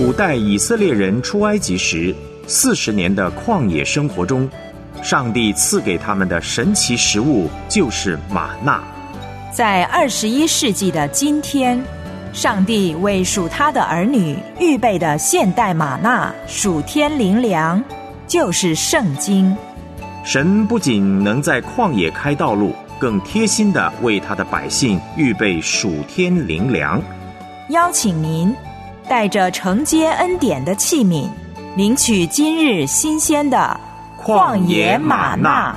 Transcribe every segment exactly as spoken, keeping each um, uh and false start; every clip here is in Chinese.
古代以色列人出埃及时四十年的旷野生活中，上帝赐给他们的神奇食物就是玛纳。 在二十一世纪的今天，上帝为属他的儿女预备的现代玛纳属天灵粮，就是圣经。 神不仅能在旷野开道路，更贴心地为他的百姓预备属天灵粮。 邀请您带着承接恩典的器皿，领取今日新鲜的旷野玛纳。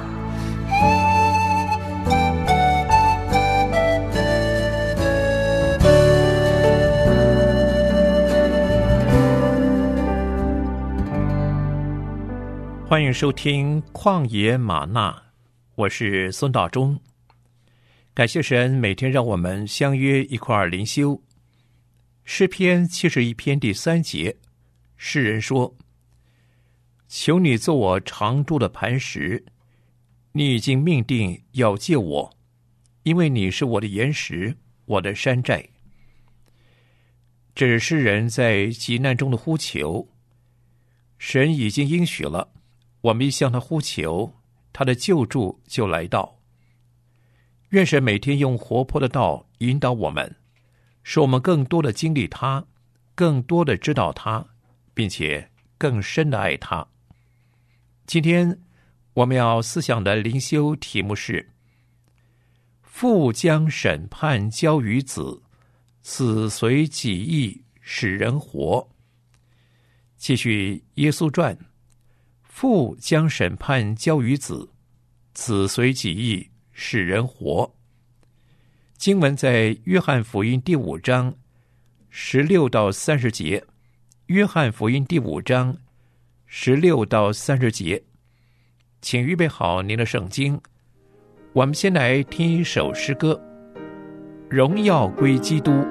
欢迎收听旷野玛纳，我是孙道忠。感谢神每天让我们相约一块儿灵修。诗篇七十一篇第三节，诗人说：求你做我常住的磐石，你已经命定要救我，因为你是我的岩石，我的山寨。这是诗人在急难中的呼求，神已经应许了，我们一向他呼求，他的救助就来到。愿神每天用活泼的道引导我们，使我们更多的经历他，更多的知道他，并且更深的爱他。今天我们要思想的灵修题目是：父将审判交于子，子随己意使人活。继续耶稣传，父将审判交于子，子随己意使人活。经文在约翰福音第五章十六到三十节，约翰福音第五章十六到三十节，请预备好您的圣经。我们先来听一首诗歌，荣耀归基督。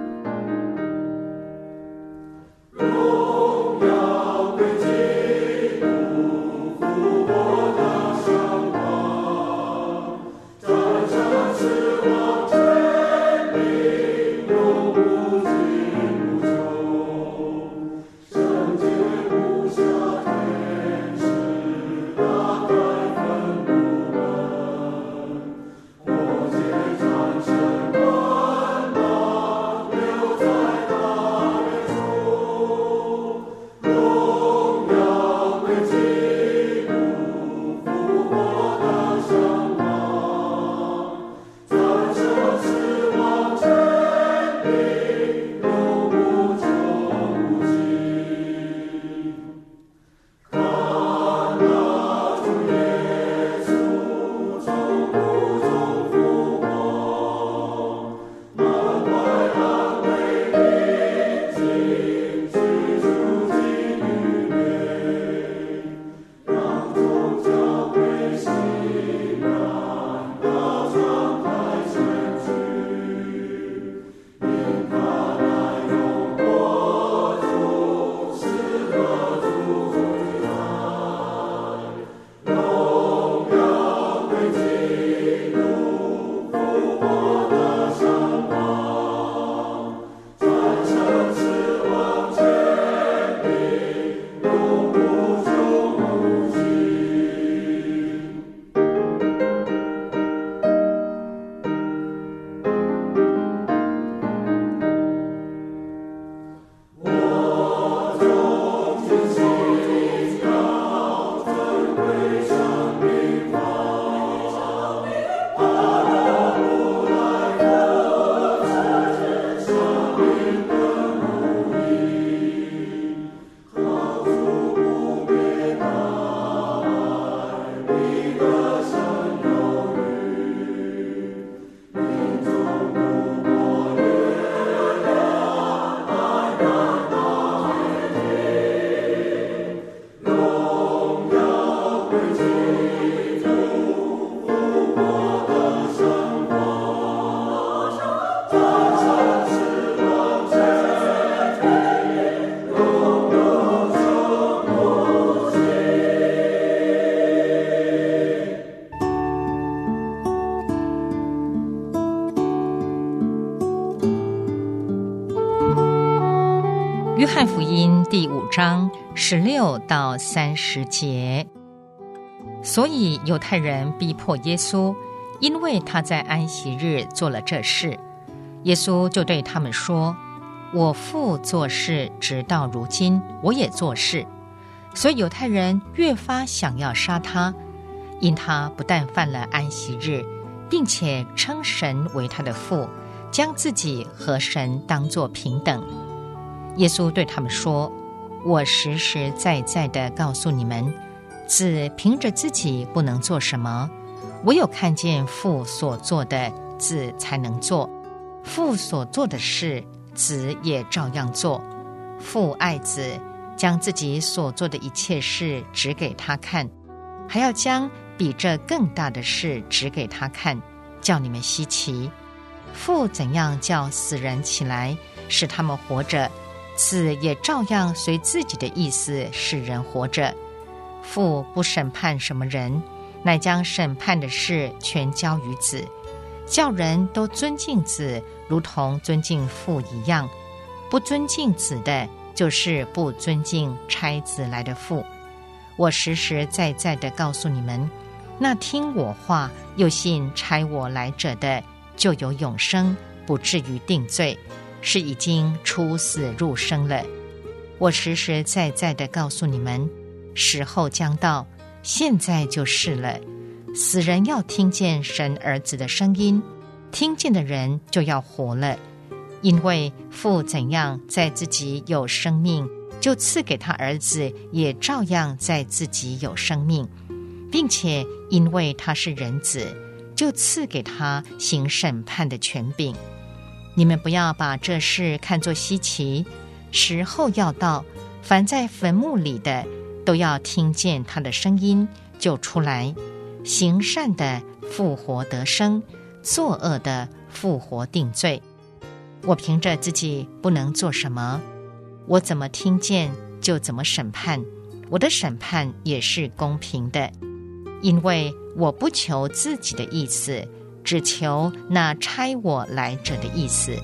约翰福音第五章十六到三十节。所以犹太人逼迫耶稣，因为他在安息日做了这事。耶稣就对他们说：我父做事直到如今，我也做事。所以犹太人越发想要杀他，因他不但犯了安息日，并且称神为他的父，将自己和神当作平等。耶稣对他们说：我实实在在地告诉你们，子凭着自己不能做什么，唯有看见父所做的，子才能做。父所做的事，子也照样做。父爱子，将自己所做的一切事指给他看，还要将比这更大的事指给他看，叫你们稀奇。父怎样叫死人起来，使他们活着，子也照样随自己的意思使人活着。父不审判什么人，乃将审判的事全交于子，叫人都尊敬子，如同尊敬父一样。不尊敬子的，就是不尊敬差子来的父。我实实在在地告诉你们，那听我话又信差我来者的，就有永生，不至于定罪，是已经出死入生了。我实实在在地告诉你们，时候将到，现在就是了。死人要听见神儿子的声音，听见的人就要活了。因为父怎样在自己有生命，就赐给他儿子，也照样在自己有生命，并且因为他是人子，就赐给他行审判的权柄。你们不要把这事看作稀奇，时候要到，凡在坟墓里的都要听见他的声音，就出来。行善的复活得生，作恶的复活定罪。我凭着自己不能做什么，我怎么听见就怎么审判，我的审判也是公平的，因为我不求自己的意思，只求那差我来者的意思。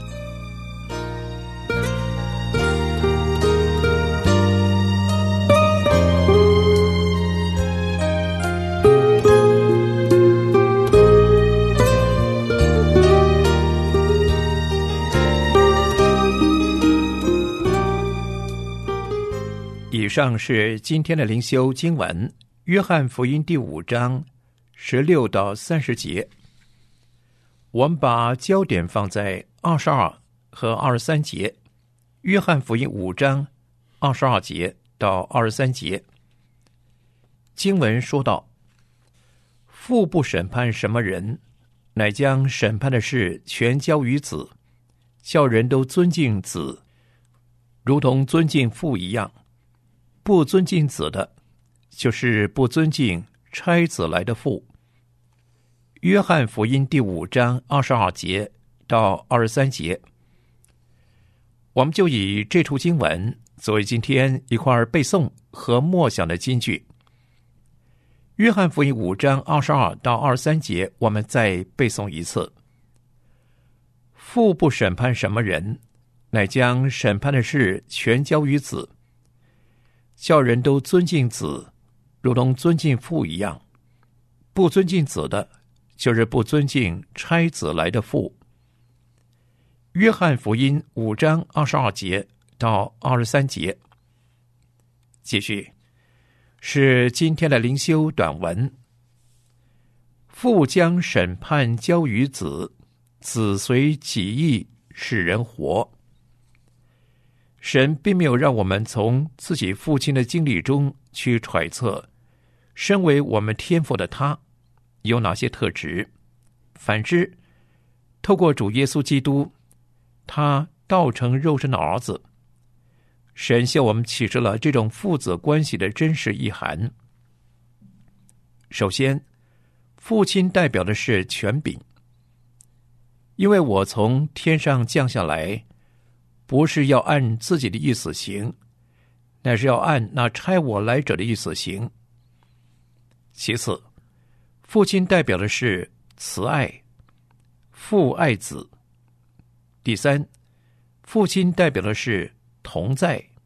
以上是今天的灵修经文，约翰福音第五章十六到三十节。我们把焦点放在二十二和二十三节。约翰福音五章二十二节到二十三节，经文说道：父不审判什么人，乃将审判的事全交于子，叫人都尊敬子，如同尊敬父一样。不尊敬子的，就是不尊敬差子来的父。约翰福音第五章二十二节到二十三节，我们就以这处经文作为今天一块背诵和默想的金句。约翰福音五章二十二到二十三节，我们再背诵一次。父不审判什么人，乃将审判的事全交于子，叫人都尊敬子，如同尊敬父一样。不尊敬子的，就是不尊敬差子来的父。约翰福音五章二十二节到二十三节。继续是今天的灵修短文。父将审判交于子，子随己意使人活。神并没有让我们从自己父亲的经历中去揣测，身为我们天父的他有哪些特质。反之，透过主耶稣基督，他道成肉身的儿子，神向我们启示了这种父子关系的真实意涵。首先，父亲代表的是权柄，因为我从天上降下来，不是要按自己的意思行，乃是要按那差我来者的意思行。其次，父亲代表的是慈爱，父爱子。第三，父亲代表的是同在，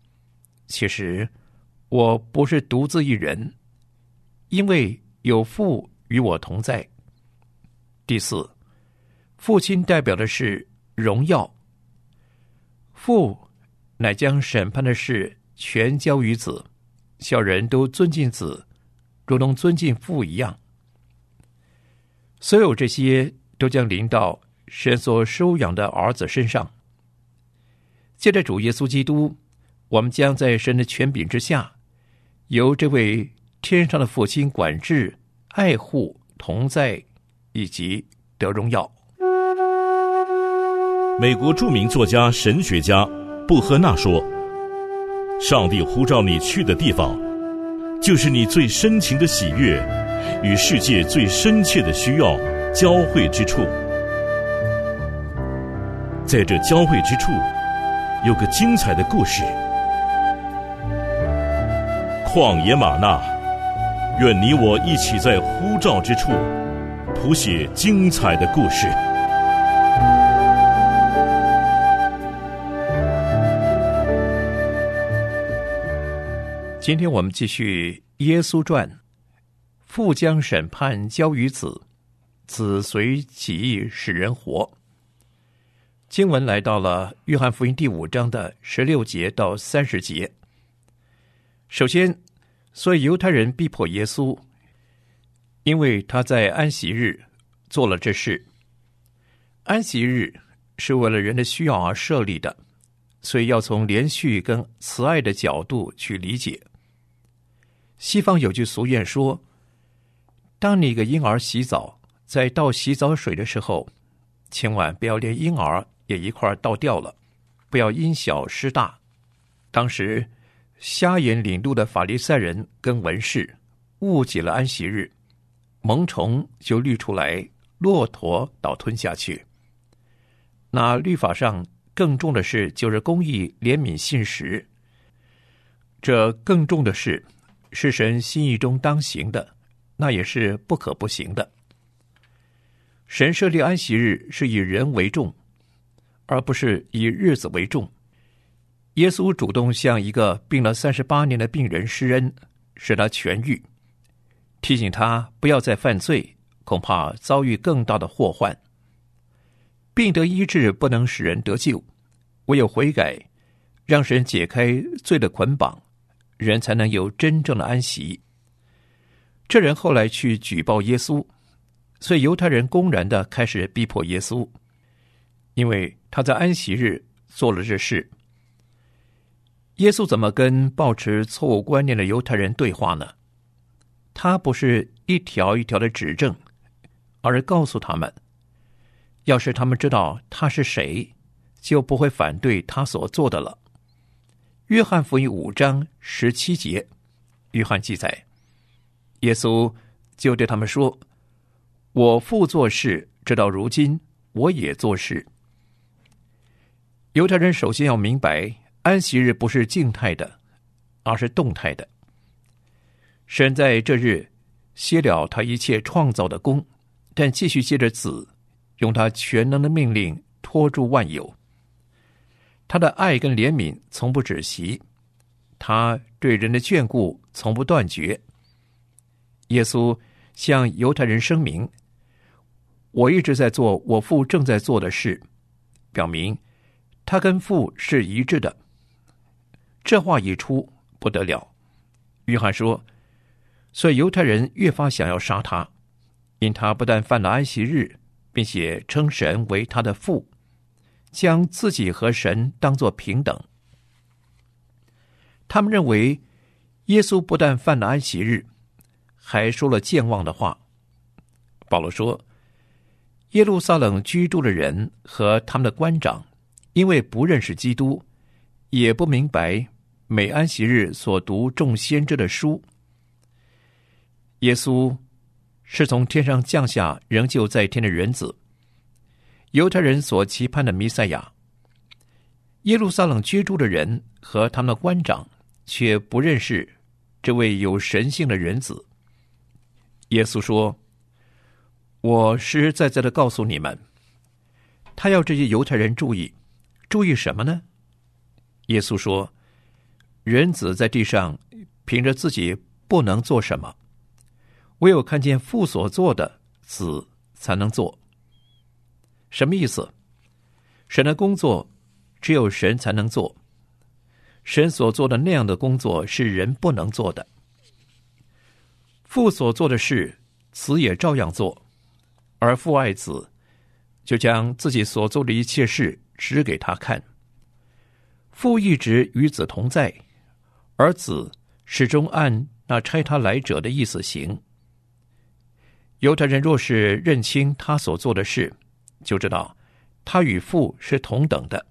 其实我不是独自一人，因为有父与我同在。第四，父亲代表的是荣耀，父乃将审判的事全交于子，叫人都尊敬子，如同尊敬父一样。所有这些都将临到神所收养的儿子身上。借着主耶稣基督，我们将在神的权柄之下，由这位天上的父亲管制、爱护、同在，以及得荣耀。 美国著名作家、神学家布赫纳说，上帝呼召你去的地方，就是你最深情的喜悦与世界最深切的需要交汇之处。在这交汇之处，有个精彩的故事。旷野玛纳，愿你我一起在呼召之处谱写精彩的故事。 今天我们继续耶稣传，父将审判交于子，子随己意使人活。经文来到了约翰福音第五章的十六节到三十节。首先，所以犹太人逼迫耶稣，因为他在安息日做了这事。安息日是为了人的需要而设立的，所以要从连续跟慈爱的角度去理解。西方有句俗谚说，当你给婴儿洗澡，在倒洗澡水的时候，千万不要连婴儿也一块倒掉了，不要因小失大。当时瞎眼领路的法利赛人跟文士误解了安息日，虻虫就滤出来，骆驼倒吞下去。那律法上更重的是就是公义、怜悯、信实，这更重的是是神心意中当行的，那也是不可不行的。神设立安息日是以人为重，而不是以日子为重。耶稣主动向一个病了三十八年的病人施恩，使他痊愈，提醒他不要再犯罪，恐怕遭遇更大的祸患。病得医治不能使人得救，唯有悔改，让神解开罪的捆绑，人才能有真正的安息。这人后来去举报耶稣，所以犹太人公然的开始逼迫耶稣，因为他在安息日做了这事。耶稣怎么跟抱持错误观念的犹太人对话呢？他不是一条一条的指正，而是告诉他们，要是他们知道他是谁，就不会反对他所做的了。约翰福音五章十七节，约翰记载，耶稣就对他们说，我父做事，直到如今我也做事。犹太人首先要明白，安息日不是静态的，而是动态的。神在这日歇了他一切创造的功，但继续借着子，用他全能的命令托住万有。他的爱跟怜悯从不止息，他对人的眷顾从不断绝。耶稣向犹太人声明，我一直在做我父正在做的事，表明他跟父是一致的。这话一出，不得了。约翰说，所以犹太人越发想要杀他，因他不但犯了安息日，并且称神为他的父，将自己和神当作平等。他们认为耶稣不但犯了安息日，还说了健忘的话。保罗说，耶路撒冷居住的人和他们的官长，因为不认识基督，也不明白每安息日所读众先知的书。耶稣是从天上降下仍旧在天的人子，犹太人所期盼的弥赛亚。耶路撒冷居住的人和他们的官长却不认识这位有神性的人子。耶稣说，我实实在在的告诉你们，他要这些犹太人注意，注意什么呢？耶稣说， 人子在地上凭着自己不能做什么，唯有看见父所做的，子才能做。什么意思？神的工作只有神才能做，神所做的那样的工作是人不能做的。父所做的事，子也照样做，而父爱子，就将自己所做的一切事指给他看。父一直与子同在，而子始终按那差他来者的意思行。犹太人若是认清他所做的事，就知道他与父是同等的。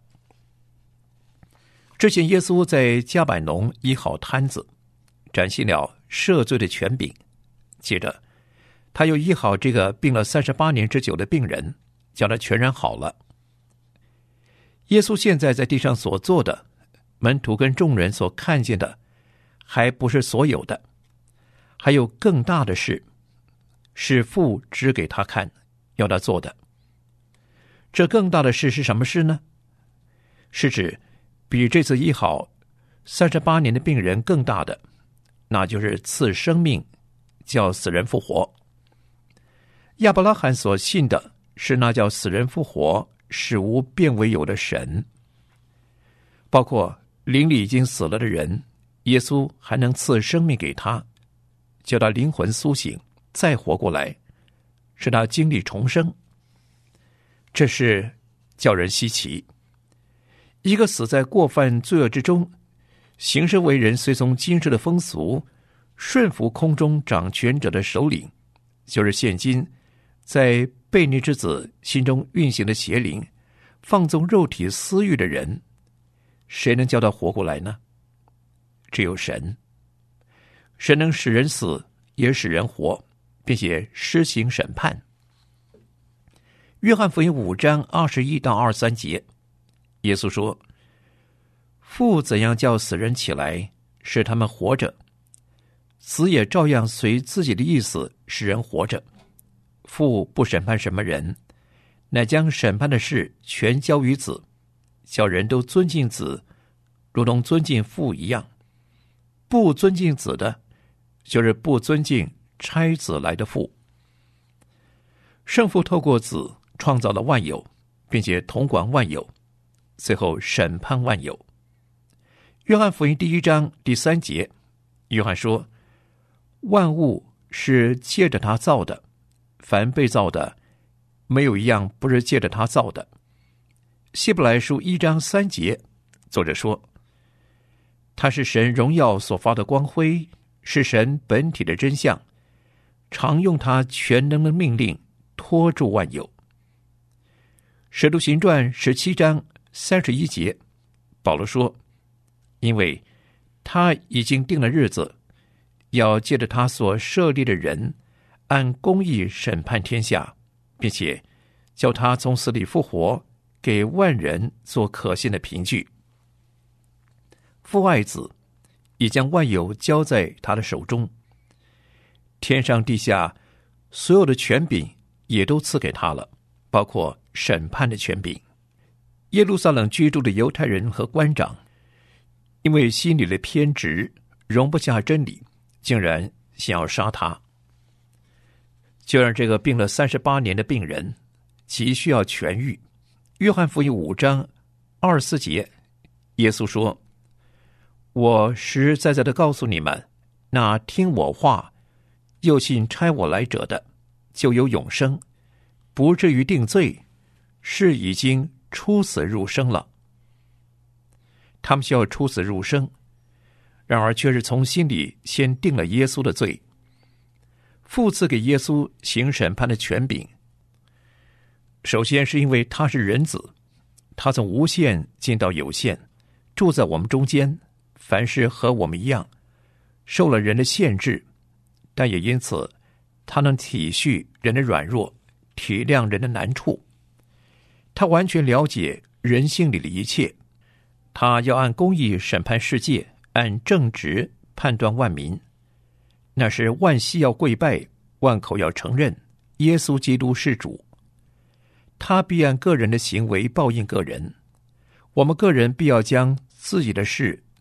之前耶稣在加百农医好瘫子，展现了赦罪的权柄。接着他又医好这个病了三十八年之久的病人，叫他全然好了。耶稣现在在地上所做的，门徒跟众人所看见的，还不是所有的，还有更大的事，是父指给他看，要他做的。这更大的事是什么事呢？是指比这次医好三十八年的病人更大的，那就是赐生命，叫死人复活。亚伯拉罕所信的是那叫死人复活，使无变为有的神。包括灵里已经死了的人，耶稣还能赐生命给他，叫他灵魂苏醒，再活过来，使他经历重生。这是叫人稀奇。一个死在过犯罪恶之中，行事为人随从今世的风俗，顺服空中掌权者的首领，就是现今在悖逆之子心中运行的邪灵，放纵肉体私欲的人，谁能叫他活过来呢？只有神。神能使人死，也使人活，并且施行审判。约翰福音五章二十一到二十三节，耶稣说：父怎样叫死人起来，使他们活着，子也照样随自己的意思使人活着。父不审判什么人，乃将审判的事全交于子，叫人都尊敬子，如同尊敬父一样。不尊敬子的，就是不尊敬差子来的父。圣父透过子创造了万有，并且统管万有，最后审判万有。约翰福音第一章第三节，约翰说：万物是借着他造的，凡被造的，没有一样不是借着他造的。希伯来书一章三节，作者说：他是神荣耀所发的光辉，是神本体的真相，常用他全能的命令托住万有。使徒行传十七章三十一节，保罗说：因为他已经定了日子，要借着他所设立的人，按公义审判天下，并且叫他从死里复活，给万人做可信的凭据。父爱子，已将万有交在他的手中，天上地下所有的权柄也都赐给他了，包括审判的权柄。耶路撒冷居住的犹太人和官长，因为心里的偏执，容不下真理，竟然想要杀他。就让这个病了三十八年的病人急需要痊愈。约翰福音五章二十四节，耶稣说：我实实在在的告诉你们，那听我话又信差我来者的，就有永生，不至于定罪，是已经出死入生了。他们需要出死入生，然而却是从心里先定了耶稣的罪。父赐给耶稣行审判的权柄，首先是因为他是人子，他从无限进到有限，住在我们中间，凡事和我们一样，受了人的限制，但也因此他能体恤人的软弱，体谅人的难处。他完全了解人性里的一切，他要按公义审判世界，按正直判断万民。那是万膝要跪拜，万口要承认耶稣基督是主。他必按个人的行为报应个人，我们个人必要将自己的事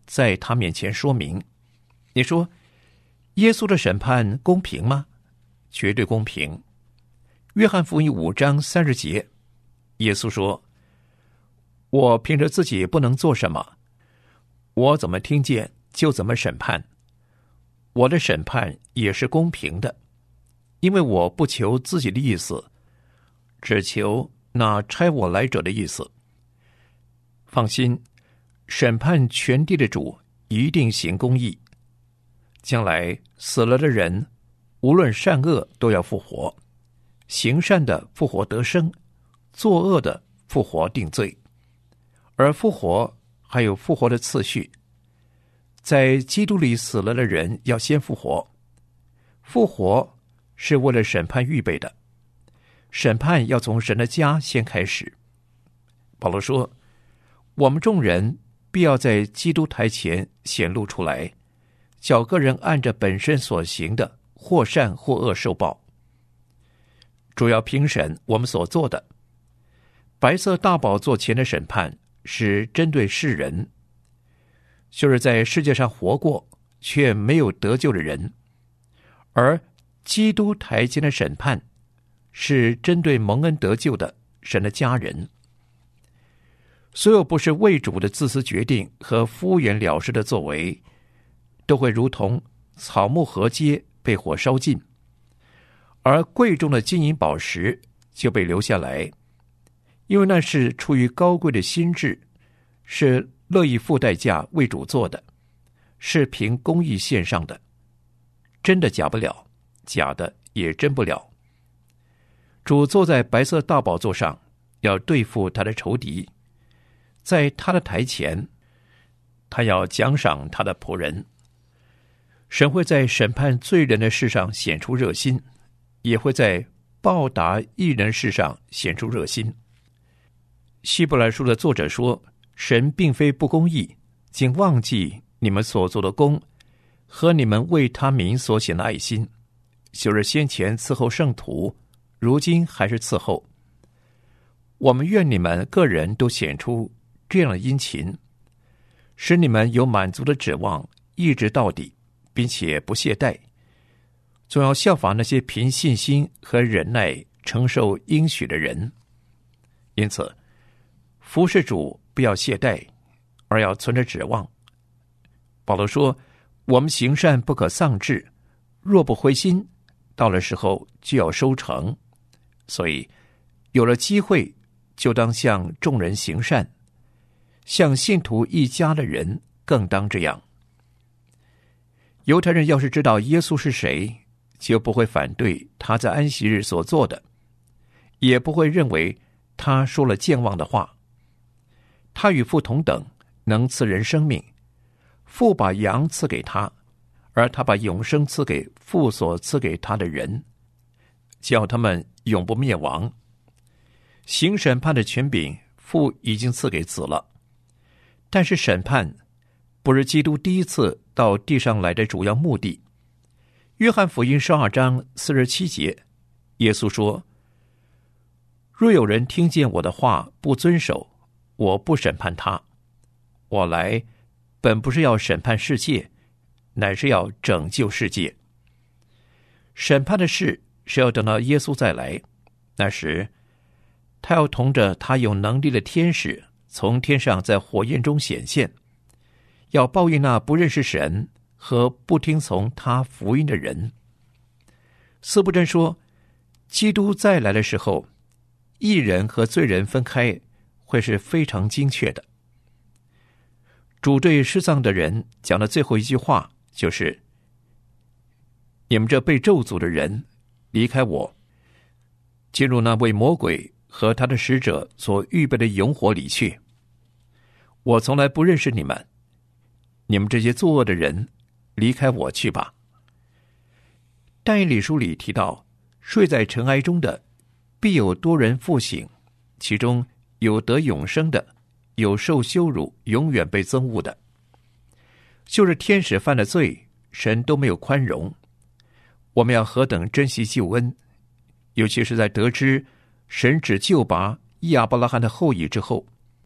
在他面前说明。你说耶稣的审判公平吗？绝对公平。约翰福音五章三十节，耶稣说：我凭着自己不能做什么，我怎么听见就怎么审判，我的审判也是公平的，因为我不求自己的意思，只求那差我来者的意思。放心，审判全地的主一定行公义，将来死了的人无论善恶都要复活，行善的复活得生，作恶的复活定罪。而复活还有复活的次序，在基督里死了的人要先复活，复活是为了审判预备的，审判要从神的家先开始。保罗说，我们众人必要在基督台前显露出来，叫个人按着本身所行的，或善或恶受报。主要评审我们所做的。白色大宝座前的审判是针对世人，就是在世界上活过却没有得救的人，而基督台前的审判是针对蒙恩得救的神的家人。所有不是为主的自私决定和敷衍了事的作为，都会如同草木禾秸被火烧尽，而贵重的金银宝石就被留下来，因为那是出于高贵的心志，是乐意付代价为主做的，是凭公义献上的，真的假不了，假的也真不了。主坐在白色大宝座上，要对付他的仇敌，在他的台前，他要奖赏他的仆人。神会在审判罪人的事上显出热心，也会在报答义人事上显出热心。希伯来书的作者说，神并非不公义，竟忘记你们所做的功和你们为他民所显的爱心，就是先前伺候圣徒，如今还是伺候。我们愿你们个人都显出这样的殷勤，使你们有满足的指望，一直到底，并且不懈怠，总要效法那些凭信心和忍耐承受应许的人。因此服事主不要懈怠，而要存着指望。保罗说，我们行善不可丧志，若不灰心，到了时候就要收成。所以有了机会，就当向众人行善，向信徒一家的人更当这样。犹太人要是知道耶稣是谁，就不会反对他在安息日所做的，也不会认为他说了健忘的话。他与父同等，能赐人生命，父把羊赐给他，而他把永生赐给父所赐给他的人，叫他们永不灭亡。行审判的权柄，父已经赐给子了。但是审判不是基督第一次到地上来的主要目的。约翰福音十二章四十七节，耶稣说，若有人听见我的话不遵守，我不审判他。我来本不是要审判世界，乃是要拯救世界。审判的事是要等到耶稣再来，那时他要同着他有能力的天使从天上在火焰中显现，要报应那不认识神和不听从他福音的人。司布真说，基督再来的时候，义人和罪人分开会是非常精确的。主对失丧的人讲的最后一句话就是，你们这被咒诅的人，离开我，进入那为魔鬼和他的使者所预备的永火里去。我从来不认识你们，你们这些作恶的人，离开我去吧。但以理书里提到，睡在尘埃中的，必有多人复醒，其中有得永生的，有受羞辱永远被憎恶的。就是天使犯了罪，神都没有宽容。我们要何等珍惜救恩，尤其是在得知神只救拔亚伯拉罕的后裔之后。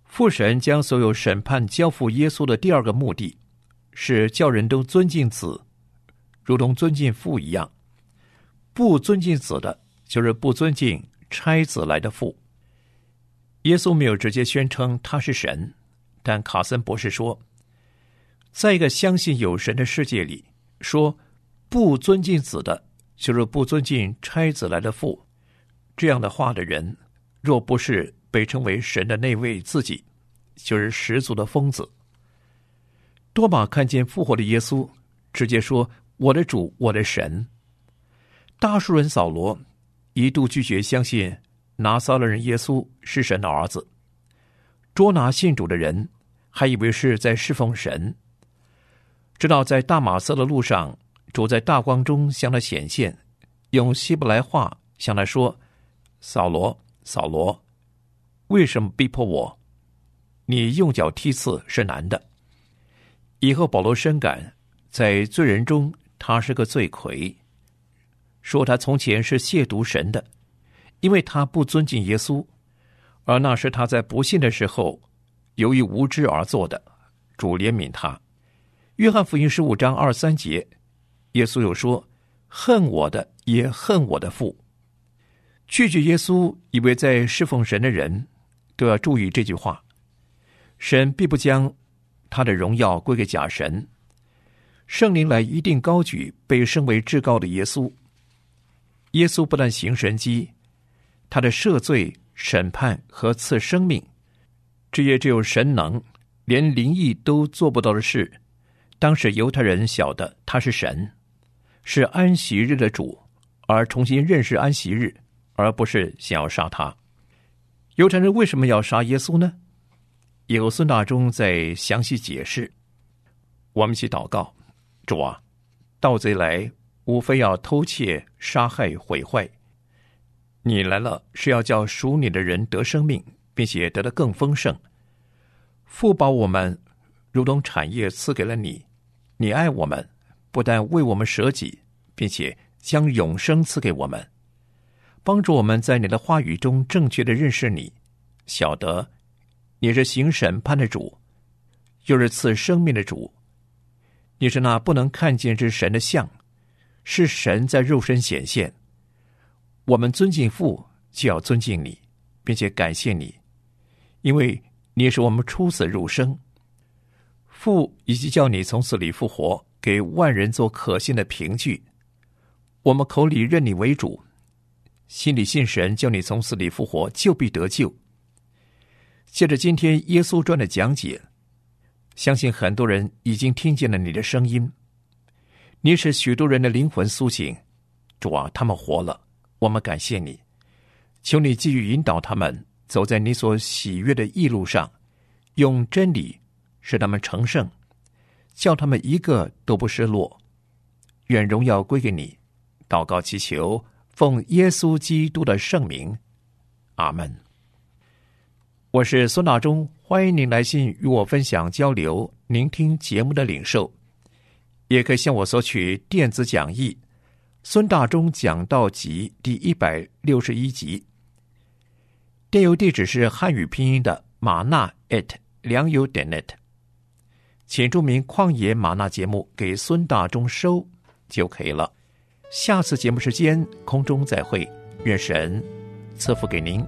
父神将所有审判交付耶稣的第二个目的，是叫人都尊敬子，如同尊敬父一样。不尊敬子的，就是不尊敬差子来的父。耶稣没有直接宣称他是神，但卡森博士说，在一个相信有神的世界里，说不尊敬子的，就是不尊敬差子来的父，这样的话的人，若不是被称为神的那位自己，就是十足的疯子。多马看见复活的耶稣，直接说，我的主，我的神。大数人扫罗一度拒绝相信拿撒勒人耶稣是神的儿子，捉拿信主的人还以为是在侍奉神，直到在大马色的路上，主在大光中向他显现，用希伯来话向他说，扫罗，扫罗，为什么逼迫我？你用脚踢刺是难的。以后保罗深感在罪人中他是个罪魁，说他从前是亵渎神的，因为他不尊敬耶稣，而那是他在不信的时候由于无知而做的，主怜悯他。约翰福音十五章二三节，耶稣又说，恨我的也恨我的父。拒绝耶稣以为在侍奉神的人都要注意这句话，神必不将他的荣耀归给假神，圣灵来一定高举被升为至高的耶稣。耶稣不但行神迹，他的赦罪、审判和赐生命，这也只有神能，连灵意都做不到的事。当时犹太人晓得他是神，是安息日的主，而重新认识安息日，而不是想要杀他。犹太人为什么要杀耶稣呢？以后孙大中在详细解释。我们一起祷告，主啊，盗贼来无非要偷窃、杀害、毁坏，你来了是要叫属你的人得生命，并且得得更丰盛。父把我们如同产业赐给了你，你爱我们，不但为我们舍己，并且将永生赐给我们，帮助我们在你的话语中正确的认识你，晓得你是行审判的主，又是赐生命的主。你是那不能看见之神的像，是神在肉身显现。我们尊敬父，就要尊敬你，并且感谢你，因为你是我们出死入生。父以及叫你从死里复活，给万人做可信的凭据。我们口里认你为主，心里信神叫你从死里复活，就必得救。借着今天耶稣传的讲解，相信很多人已经听见了你的声音。你使许多人的灵魂苏醒，主啊，他们活了，我们感谢你。求你继续引导他们走在你所喜悦的义路上，用真理使他们成圣，叫他们一个都不失落。愿荣耀归给你。祷告祈求，奉耶稣基督的圣名，阿们。我是孙大中，欢迎您来信与我分享交流您听节目的领受，也可以向我索取电子讲义孙大中讲道集第一百六十一集。电邮地址是汉语拼音的玛纳 at 良友点 net， 请注明旷野玛纳节目给孙大中收就可以了。下次节目时间空中再会，愿神赐福给您。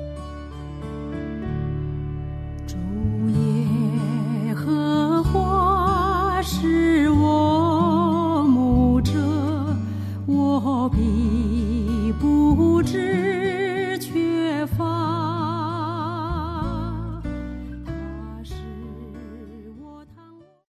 主耶和华是我牧者，我必不知